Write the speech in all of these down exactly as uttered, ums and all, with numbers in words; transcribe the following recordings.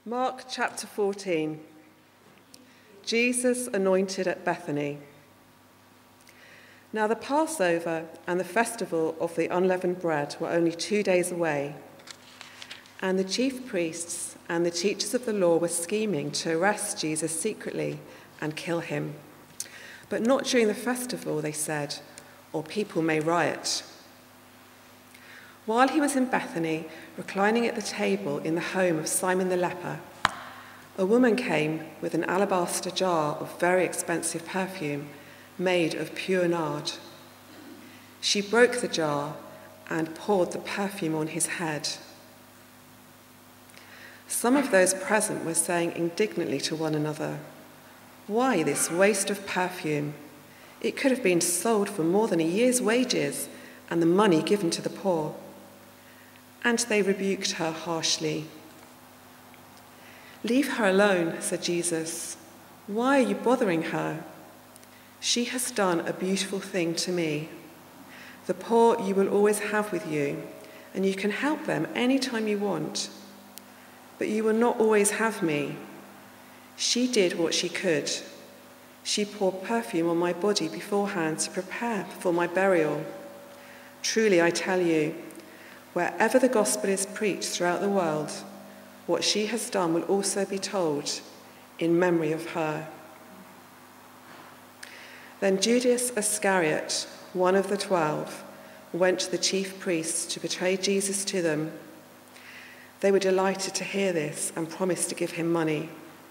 Mark chapter fourteen. Jesus anointed at Bethany. Now the Passover and the festival of the unleavened bread were only two days away, and the chief priests and the teachers of the law were scheming to arrest Jesus secretly and kill him. But not during the festival, they said, or people may riot. While he was in Bethany, reclining at the table in the home of Simon the leper, a woman came with an alabaster jar of very expensive perfume made of pure nard. She broke the jar and poured the perfume on his head. Some of those present were saying indignantly to one another, "Why this waste of perfume? It could have been sold for more than a year's wages and the money given to the poor." And they rebuked her harshly. "Leave her alone," said Jesus. "Why are you bothering her? She has done a beautiful thing to me. The poor you will always have with you, and you can help them any time you want. But you will not always have me. She did what she could. She poured perfume on my body beforehand to prepare for my burial. Truly, I tell you, wherever the gospel is preached throughout the world, what she has done will also be told in memory of her." Then Judas Iscariot, one of the twelve, went to the chief priests to betray Jesus to them. They were delighted to hear this and promised to give him money.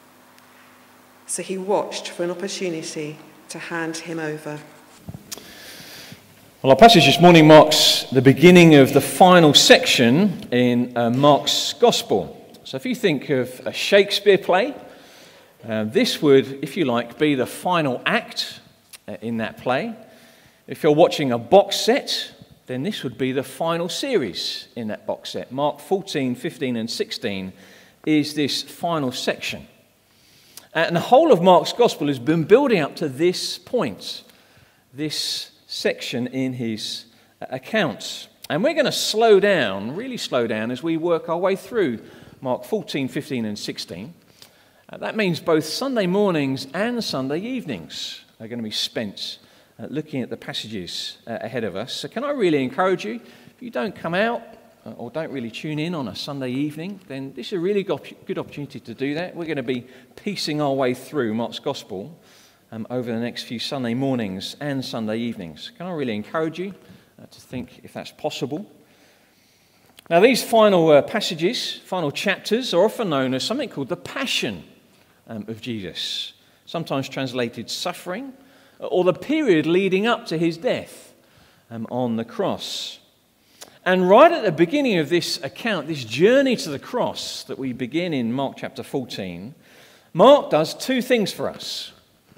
So he watched for an opportunity to hand him over. Well, our passage this morning marks the beginning of the final section in uh, Mark's Gospel. So if you think of a Shakespeare play, uh, this would, if you like, be the final act uh, in that play. If you're watching a box set, then this would be the final series in that box set. Mark fourteen, fifteen and sixteen is this final section. And the whole of Mark's Gospel has been building up to this point, this section in his accounts. And we're going to slow down, really slow down, as we work our way through Mark fourteen, fifteen and sixteen. Uh, that means both Sunday mornings and Sunday evenings are going to be spent uh, looking at the passages uh, ahead of us. So can I really encourage you, if you don't come out uh, or don't really tune in on a Sunday evening, then this is a really good opportunity to do that. We're going to be piecing our way through Mark's Gospel Um, over the next few Sunday mornings and Sunday evenings. Can I really encourage you uh, to think if that's possible? Now, these final uh, passages, final chapters, are often known as something called the Passion um, of Jesus, sometimes translated suffering, or the period leading up to his death um, on the cross. And right at the beginning of this account, this journey to the cross that we begin in Mark chapter fourteen, Mark does two things for us.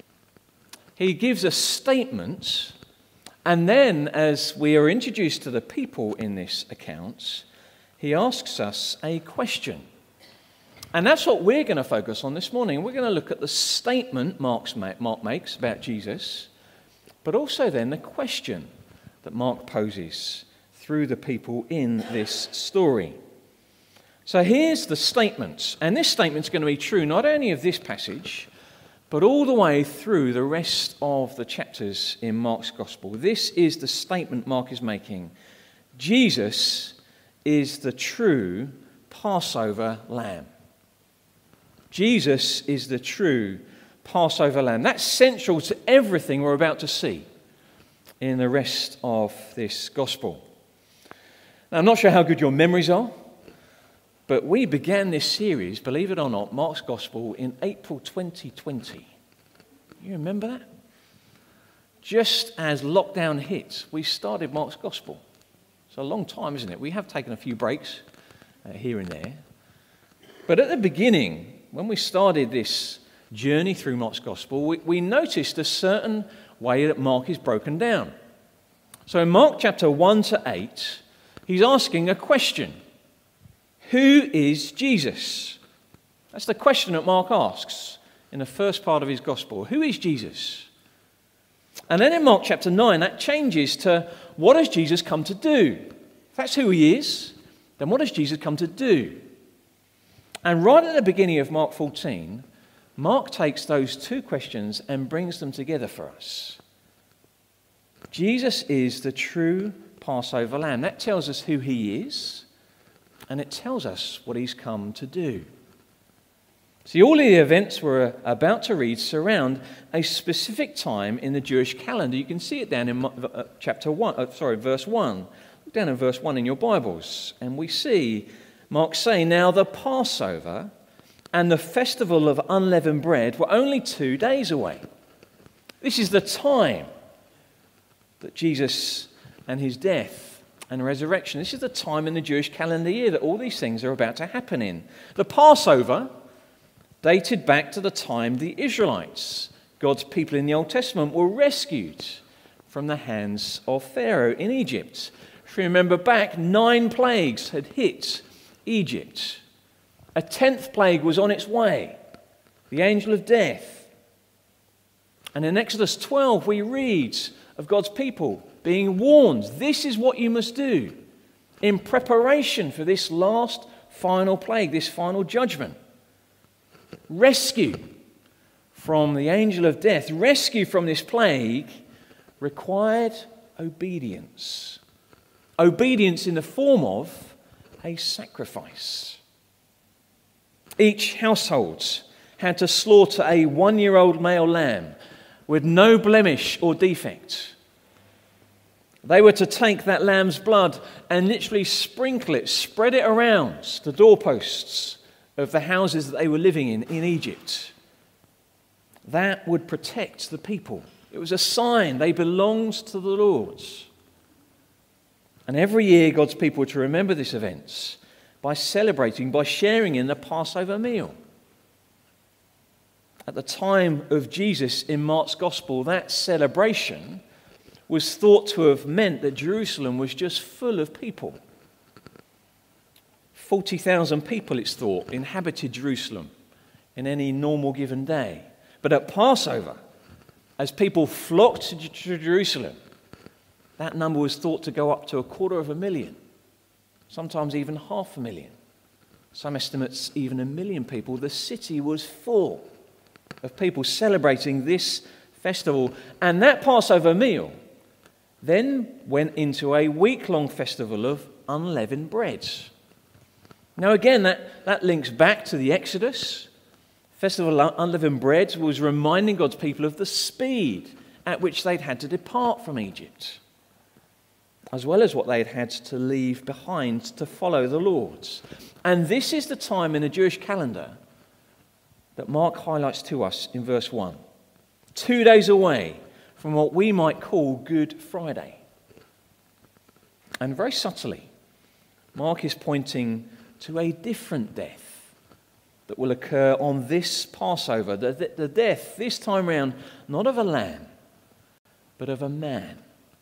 He gives a statement, and then as we are introduced to the people in this account, he asks us a question. And that's what we're going to focus on this morning. We're going to look at the statement Mark's, Mark makes about Jesus, but also then the question that Mark poses through the people in this story. So here's the statement, and this statement's going to be true not only of this passage, but all the way through the rest of the chapters in Mark's Gospel. This is the statement Mark is making. Jesus is the true Passover lamb. Jesus is the true Passover lamb. That's central to everything we're about to see in the rest of this Gospel. Now, I'm not sure how good your memories are, but we began this series, believe it or not, Mark's Gospel, in April twenty twenty. You remember that? Just as lockdown hit, we started Mark's Gospel. It's a long time, isn't it? We have taken a few breaks uh, here and there. But at the beginning, when we started this journey through Mark's Gospel, we, we noticed a certain way that Mark is broken down. So in Mark chapter one to eight, he's asking a question. Who is Jesus? That's the question that Mark asks in the first part of his gospel. Who is Jesus? And then in Mark chapter nine, that changes to what has Jesus come to do? If that's who he is, then what does Jesus come to do? And right at the beginning of Mark fourteen, Mark takes those two questions and brings them together for us. Jesus is the true Passover lamb. That tells us who he is, and it tells us what he's come to do. See, all of the events we're about to read surround a specific time in the Jewish calendar. You can see it down in chapter one, uh, sorry, verse one. Look down in verse one in your Bibles, and we see Mark saying, "Now the Passover and the festival of unleavened bread were only two days away." This is the time that Jesus and his death and resurrection, this is the time in the Jewish calendar year that all these things are about to happen in. The Passover dated back to the time the Israelites, God's people in the Old Testament, were rescued from the hands of Pharaoh in Egypt. If you remember back, nine plagues had hit Egypt. A tenth plague was on its way, the angel of death. And in Exodus twelve, we read of God's people being warned, this is what you must do in preparation for this last final plague, this final judgment. Rescue from the angel of death, rescue from this plague required obedience. Obedience in the form of a sacrifice. Each household had to slaughter a one-year-old male lamb with no blemish or defect. They were to take that lamb's blood and literally sprinkle it, spread it around the doorposts of the houses that they were living in in Egypt. That would protect the people. It was a sign they belonged to the Lord. And every year God's people were to remember this event by celebrating, by sharing in the Passover meal. At the time of Jesus in Mark's Gospel, that celebration was thought to have meant that Jerusalem was just full of people. forty thousand people, it's thought, inhabited Jerusalem in any normal given day. But at Passover, as people flocked to Jerusalem, that number was thought to go up to a quarter of a million, sometimes even half a million. Some estimates even a million people. The city was full of people celebrating this festival. And that Passover meal then went into a week-long festival of unleavened bread. Now again, that, that links back to the Exodus. Festival of unleavened bread was reminding God's people of the speed at which they'd had to depart from Egypt, as well as what they had had to leave behind to follow the Lord. And this is the time in the Jewish calendar that Mark highlights to us in verse one. Two days away from what we might call Good Friday. And very subtly, Mark is pointing to a different death that will occur on this Passover. The, the death, this time round, not of a lamb, but of a man.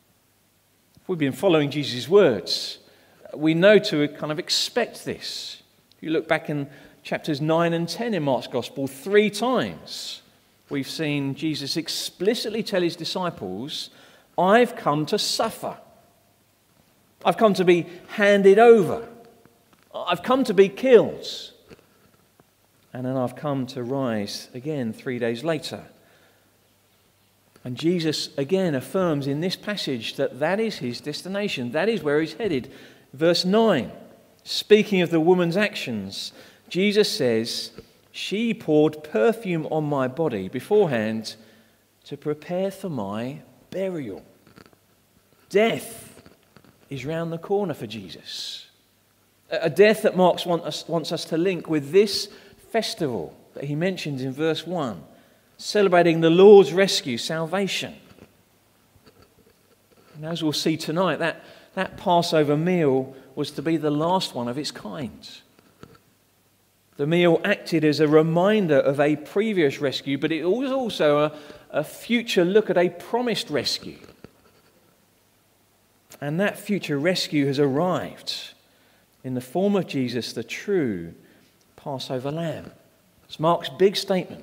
If we've been following Jesus' words, we know to kind of expect this. If you look back in chapters nine and ten in Mark's Gospel, three times we've seen Jesus explicitly tell his disciples, I've come to suffer. I've come to be handed over. I've come to be killed. And then I've come to rise again three days later. And Jesus again affirms in this passage that that is his destination. That is where he's headed. Verse nine, speaking of the woman's actions, Jesus says, she poured perfume on my body beforehand to prepare for my burial. Death is round the corner for Jesus. A death that Mark want us, wants us to link with this festival that he mentions in verse one, celebrating the Lord's rescue, salvation. And as we'll see tonight, that, that Passover meal was to be the last one of its kind. The meal acted as a reminder of a previous rescue, but it was also a, a future look at a promised rescue. And that future rescue has arrived in the form of Jesus, the true Passover lamb. It's Mark's big statement.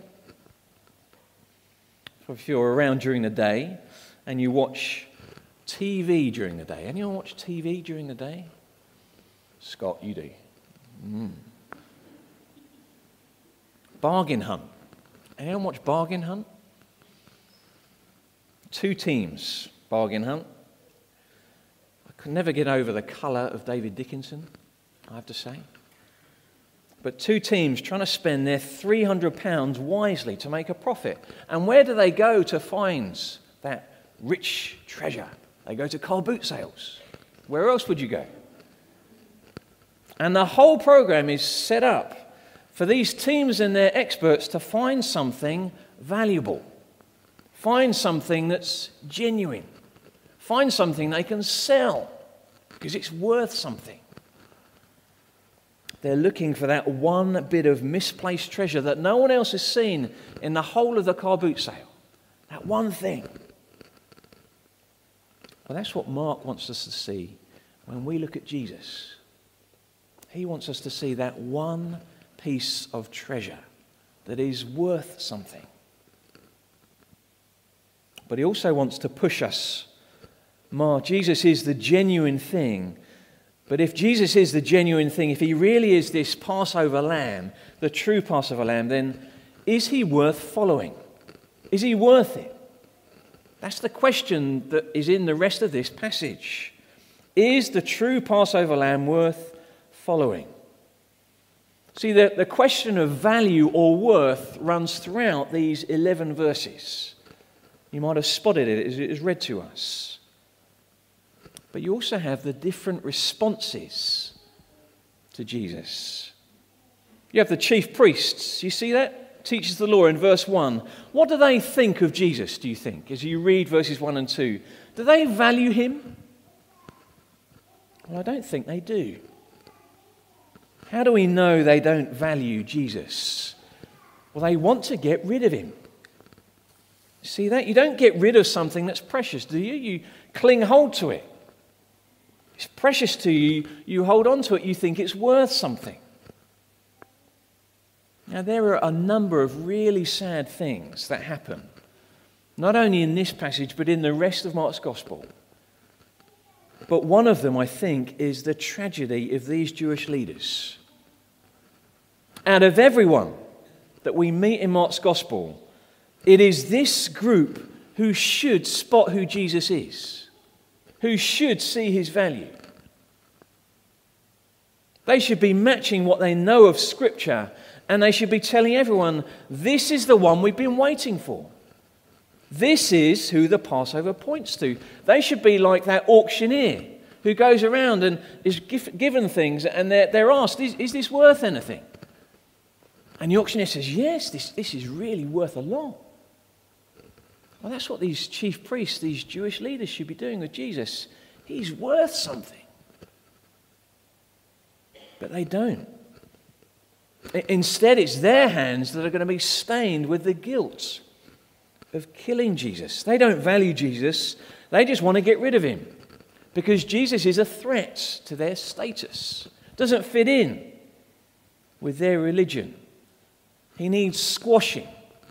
So if you're around during the day and you watch T V during the day, anyone watch T V during the day? Scott, you do. Mm. Bargain Hunt. Anyone watch Bargain Hunt? Two teams, Bargain Hunt. I could never get over the colour of David Dickinson, I have to say. But two teams trying to spend their three hundred pounds wisely to make a profit. And where do they go to find that rich treasure? They go to car boot sales. Where else would you go? And the whole program is set up for these teams and their experts to find something valuable. Find something that's genuine. Find something they can sell because it's worth something. They're looking for that one bit of misplaced treasure that no one else has seen in the whole of the car boot sale. That one thing. Well, that's what Mark wants us to see when we look at Jesus. He wants us to see that one piece of treasure that is worth something. But he also wants to push us. Mark, Jesus is the genuine thing. But if Jesus is the genuine thing, if he really is this Passover lamb, the true Passover lamb, then is he worth following? Is he worth it? That's the question that is in the rest of this passage. Is the true Passover lamb worth following? See, the, the question of value or worth runs throughout these eleven verses. You might have spotted it as it is read to us. But you also have the different responses to Jesus. You have the chief priests. You see that? Teachers of the law in verse one. What do they think of Jesus, do you think, as you read verses one and two? Do they value him? Well, I don't think they do. How do we know they don't value Jesus? Well, they want to get rid of him. See that? You don't get rid of something that's precious, do you? You cling hold to it. It's precious to you, you hold on to it, you think it's worth something. Now, there are a number of really sad things that happen, not only in this passage, but in the rest of Mark's Gospel. But one of them, I think, is the tragedy of these Jewish leaders. Out of everyone that we meet in Mark's Gospel, it is this group who should spot who Jesus is, who should see his value. They should be matching what they know of Scripture, and they should be telling everyone, this is the one we've been waiting for. This is who the Passover points to. They should be like that auctioneer who goes around and is given things, and they're, they're asked, is, is this worth anything? And the auctioneer says, yes, this, this is really worth a lot. Well, that's what these chief priests, these Jewish leaders should be doing with Jesus. He's worth something. But they don't. Instead, it's their hands that are going to be stained with the guilt of killing Jesus. They don't value Jesus. They just want to get rid of him because Jesus is a threat to their status. Doesn't fit in with their religion. He needs squashing.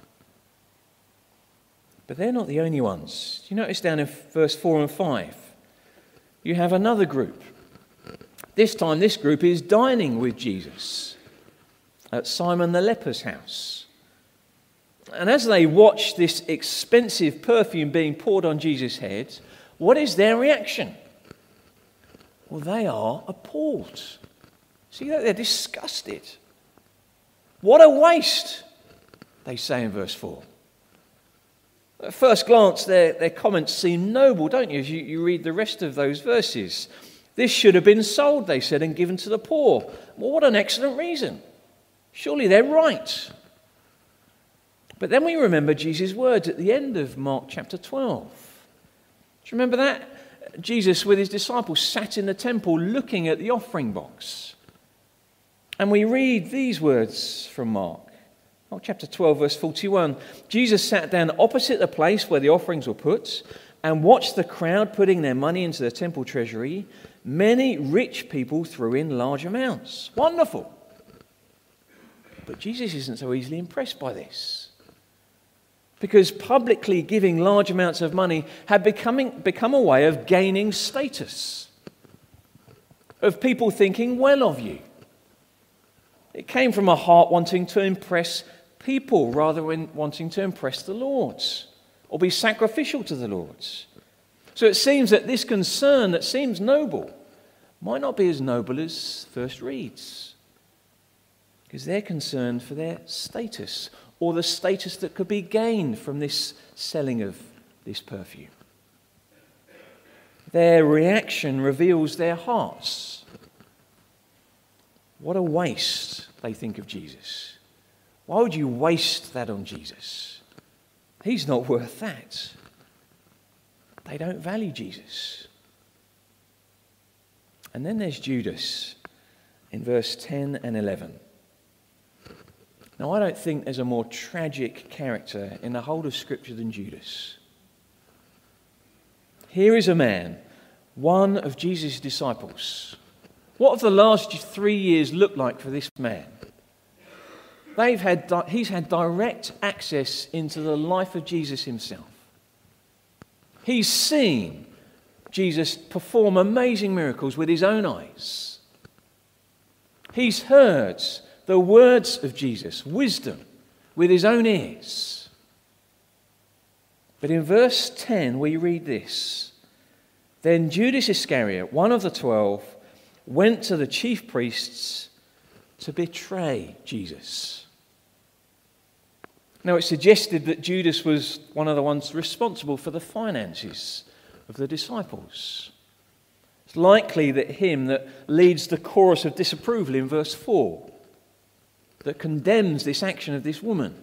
But they're not the only ones. You notice down in verse four and five, you have another group. This time, this group is dining with Jesus at Simon the leper's house. And as they watch this expensive perfume being poured on Jesus' head, what is their reaction? Well, they are appalled. See that? They're disgusted. What a waste, they say in verse four. At first glance, their, their comments seem noble, don't you, as you, you read the rest of those verses. This should have been sold, they said, and given to the poor. Well, what an excellent reason. Surely they're right. But then we remember Jesus' words at the end of Mark chapter twelve. Do you remember that? Jesus with his disciples sat in the temple looking at the offering box. And we read these words from Mark. Mark chapter twelve, verse forty-one. Jesus sat down opposite the place where the offerings were put and watched the crowd putting their money into the temple treasury. Many rich people threw in large amounts. Wonderful. But Jesus isn't so easily impressed by this. Because publicly giving large amounts of money had becoming, become a way of gaining status. Of people thinking well of you. It came from a heart wanting to impress people rather than wanting to impress the Lord or be sacrificial to the Lord. So it seems that this concern that seems noble might not be as noble as first reads, because they're concerned for their status or the status that could be gained from this selling of this perfume. Their reaction reveals their hearts. What a waste, they think of Jesus. Why would you waste that on Jesus? He's not worth that. They don't value Jesus. And then there's Judas in verse ten and eleven. Now, I don't think there's a more tragic character in the whole of Scripture than Judas. Here is a man, one of Jesus' disciples. What have the last three years looked like for this man? They've had, he's had direct access into the life of Jesus himself. He's seen Jesus perform amazing miracles with his own eyes. He's heard the words of Jesus, wisdom, with his own ears. But in verse ten we read this. Then Judas Iscariot, one of the twelve, went to the chief priests to betray Jesus. Now, it's suggested that Judas was one of the ones responsible for the finances of the disciples. It's likely that him that leads the chorus of disapproval in verse four, that condemns this action of this woman.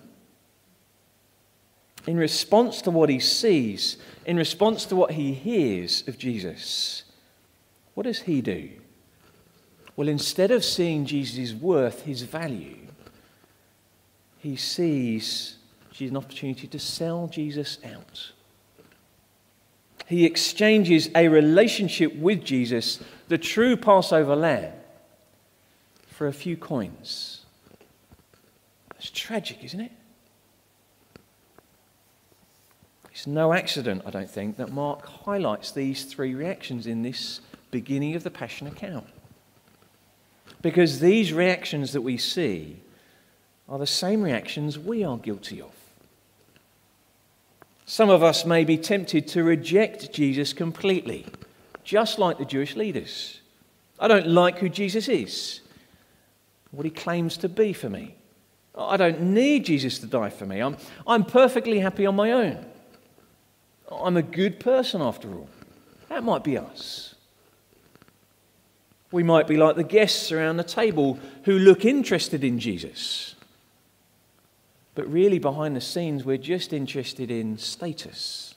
In response to what he sees, in response to what he hears of Jesus, what does he do? Well, instead of seeing Jesus' worth, his value, he sees an opportunity to sell Jesus out. He exchanges a relationship with Jesus, the true Passover lamb, for a few coins. That's tragic, isn't it? It's no accident, I don't think, that Mark highlights these three reactions in this beginning of the Passion account. Because these reactions that we see are the same reactions we are guilty of. Some of us may be tempted to reject Jesus completely, just like the Jewish leaders. I don't like who Jesus is, what he claims to be for me. I don't need Jesus to die for me. I'm, I'm perfectly happy on my own. I'm a good person after all. That might be us. We might be like the guests around the table who look interested in Jesus. But really behind the scenes, we're just interested in status.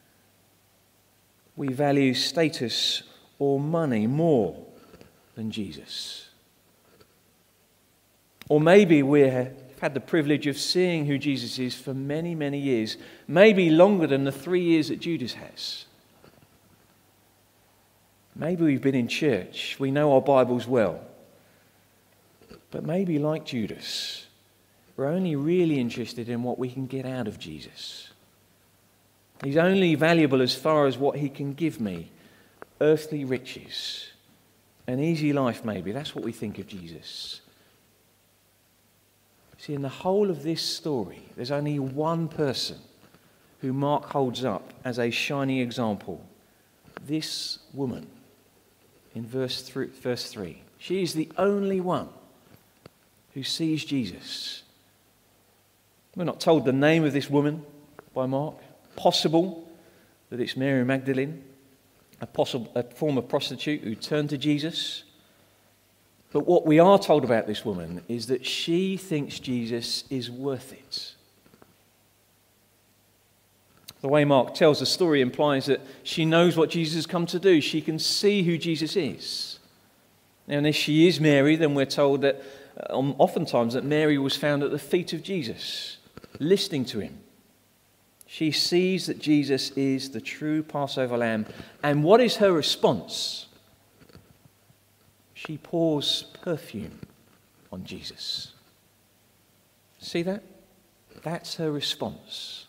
We value status or money more than Jesus. Or maybe we've had the privilege of seeing who Jesus is for many, many years, maybe longer than the three years that Judas has. Maybe we've been in church, we know our Bibles well, but maybe like Judas, we're only really interested in what we can get out of Jesus. He's only valuable as far as what he can give me, earthly riches, an easy life maybe. That's what we think of Jesus. See, in the whole of this story, there's only one person who Mark holds up as a shining example. This woman in verse three. She is the only one who sees Jesus. We're not told the name of this woman by Mark. Possible that it's Mary Magdalene, a, possible, a former prostitute who turned to Jesus. But what we are told about this woman is that she thinks Jesus is worth it. The way Mark tells the story implies that she knows what Jesus has come to do. She can see who Jesus is. And if she is Mary, then we're told that um, oftentimes that Mary was found at the feet of Jesus, listening to him. She sees that Jesus is the true Passover lamb. And what is her response? She pours perfume on Jesus. See that? That's her response.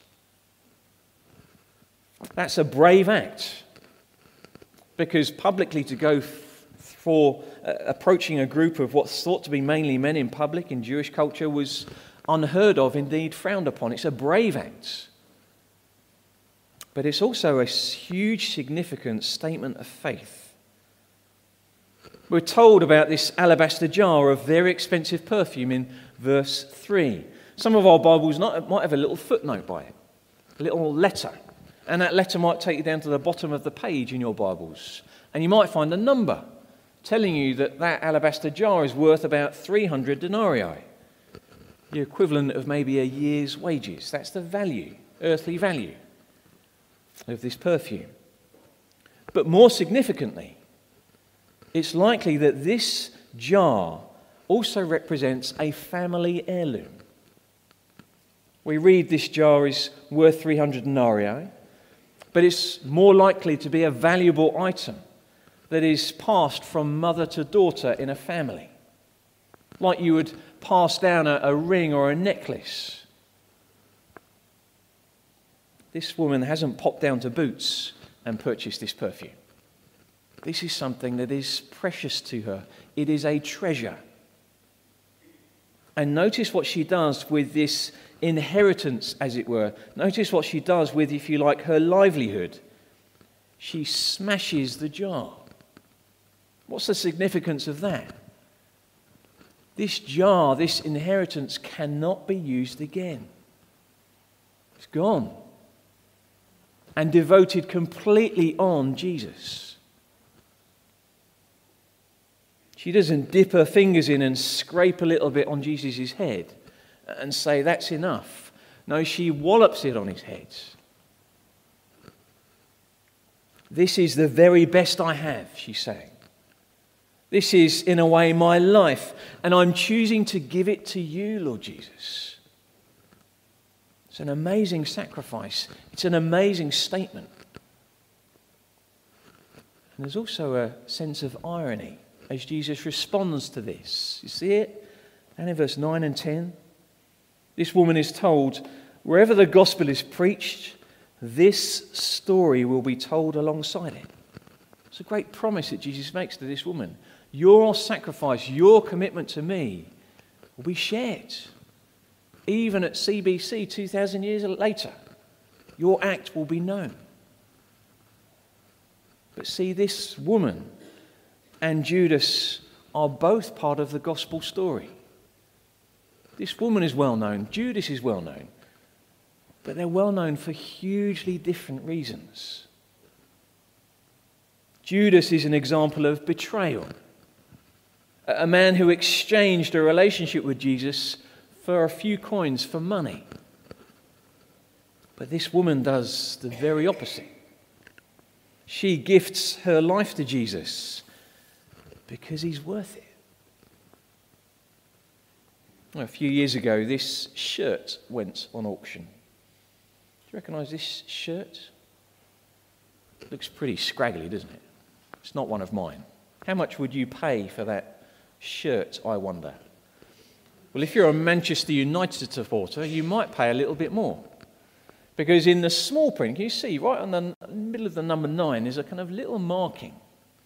That's a brave act, because publicly to go f- for uh, approaching a group of what's thought to be mainly men in public in Jewish culture was unheard of, indeed frowned upon. It's a brave act. But it's also a huge, significant statement of faith. We're told about this alabaster jar of very expensive perfume in verse three. Some of our Bibles might have a little footnote by it, a little letter. And that letter might take you down to the bottom of the page in your Bibles. And you might find a number telling you that that alabaster jar is worth about three hundred denarii, the equivalent of maybe a year's wages. That's the value, earthly value of this perfume. But more significantly, it's likely that this jar also represents a family heirloom. We read this jar is worth three hundred denarii, but it's more likely to be a valuable item that is passed from mother to daughter in a family, like you would pass down a, a ring or a necklace. This woman hasn't popped down to Boots and purchased this perfume. This is something that is precious to her. It is a treasure. And notice what she does with this inheritance, as it were. Notice what she does with, if you like, her livelihood. She smashes the jar. What's the significance of that? This jar, this inheritance, cannot be used again. It's gone. And devoted completely on Jesus. She doesn't dip her fingers in and scrape a little bit on Jesus' head and say, that's enough. No, she wallops it on his head. This is the very best I have, she's saying. This is, in a way, my life, and I'm choosing to give it to you, Lord Jesus. It's an amazing sacrifice. It's an amazing statement. And there's also a sense of irony as Jesus responds to this. You see it? And in verse nine and ten, this woman is told, wherever the gospel is preached, this story will be told alongside it. It's a great promise that Jesus makes to this woman. Your sacrifice, your commitment to me will be shared. Even at C B C two thousand years later, your act will be known. But see, this woman and Judas are both part of the gospel story. This woman is well known, Judas is well known, but they're well known for hugely different reasons. Judas is an example of betrayal, a man who exchanged a relationship with Jesus for a few coins for money. But this woman does the very opposite. She gifts her life to Jesus because he's worth it. A few years ago, this shirt went on auction. Do you recognise this shirt? It looks pretty scraggly, doesn't it? It's not one of mine. How much would you pay for that shirt, I wonder? Well, if you're a Manchester United supporter, you might pay a little bit more. Because in the small print, can you see, right on the middle of the number nine, there's a kind of little marking.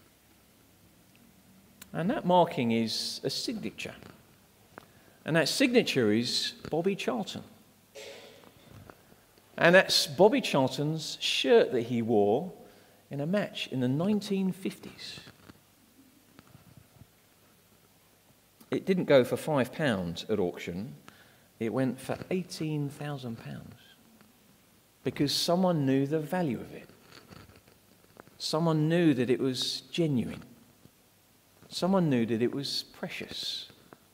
And that marking is a signature. And that signature is Bobby Charlton. And that's Bobby Charlton's shirt that he wore in a match in the nineteen fifties. It didn't go for five pounds at auction. It went for eighteen thousand pounds. Because someone knew the value of it. Someone knew that it was genuine. Someone knew that it was precious.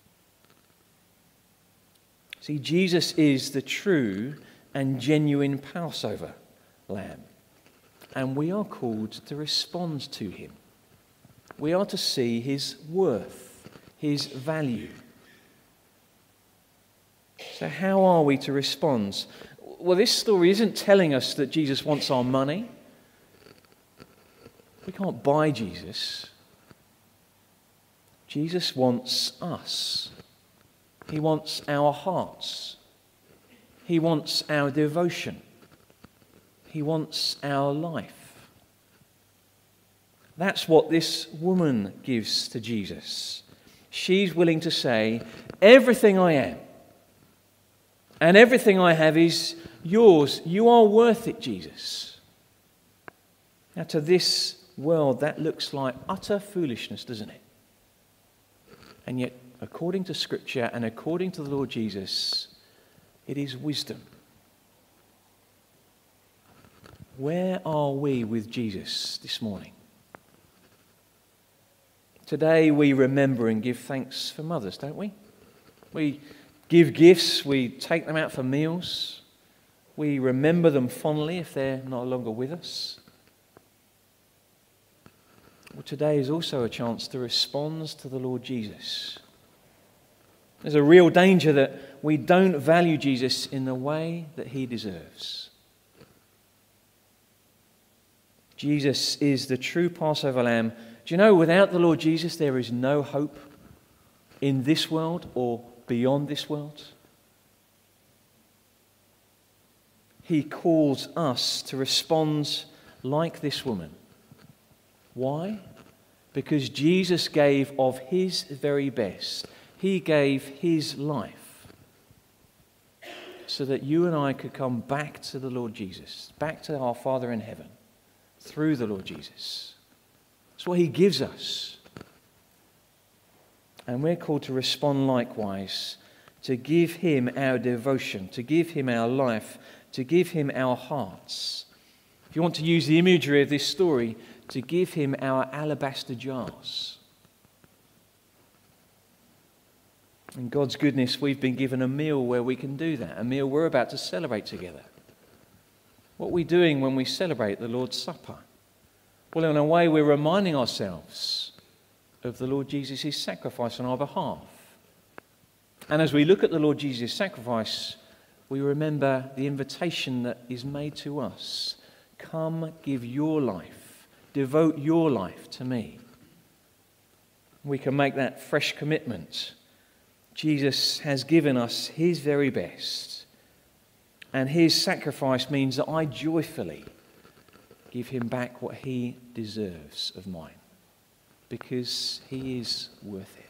See, Jesus is the true and genuine Passover lamb. And we are called to respond to him. We are to see his worth, his value. So how are we to respond? Well, this story isn't telling us that Jesus wants our money. We can't buy Jesus. Jesus wants us. He wants our hearts. He wants our devotion. He wants our life. That's what this woman gives to Jesus. She's willing to say, everything I am, And everything I have is yours. You are worth it, Jesus. Now, to this world, that looks like utter foolishness, doesn't it? And yet, according to Scripture and according to the Lord Jesus, it is wisdom. Where are we with Jesus this morning? Today we remember and give thanks for mothers, don't we? We give gifts, we take them out for meals, we remember them fondly if they're no longer with us. Well, today is also a chance to respond to the Lord Jesus. There's a real danger that we don't value Jesus in the way that he deserves. Jesus is the true Passover lamb. Do you know, without the Lord Jesus, there is no hope in this world or beyond this world. He calls us to respond like this woman. Why? Because Jesus gave of his very best. He gave his life so that you and I could come back to the Lord Jesus, back to our Father in heaven through the Lord Jesus. That's what he gives us. And we're called to respond likewise, to give him our devotion, to give him our life, to give him our hearts. If you want to use the imagery of this story, to give him our alabaster jars. In God's goodness, we've been given a meal where we can do that, a meal we're about to celebrate together. What are we doing when we celebrate the Lord's Supper? Well, in a way, we're reminding ourselves of the Lord Jesus' sacrifice on our behalf. And as we look at the Lord Jesus' sacrifice, we remember the invitation that is made to us. Come, give your life, devote your life to me. We can make that fresh commitment. Jesus has given us his very best, and his sacrifice means that I joyfully give him back what he deserves of mine, because he is worth it.